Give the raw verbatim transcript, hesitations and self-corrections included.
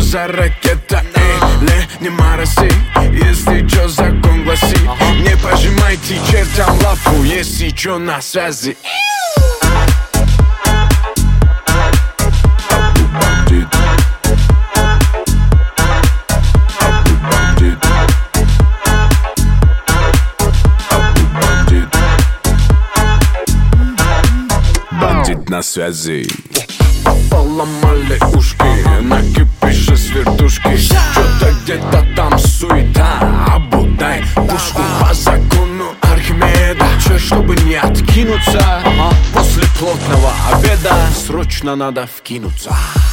за ракета? Или не мороси, если чё закон гласит. Не пожимайте чертям лапу, если чё на связи. Бандит на связи. Поломали ушки, на кипише с вертушки. Что-то где-то там суета, обудай пушку по закону Архимеда. Че, чтобы не откинуться, после плотного обеда срочно надо вкинуться.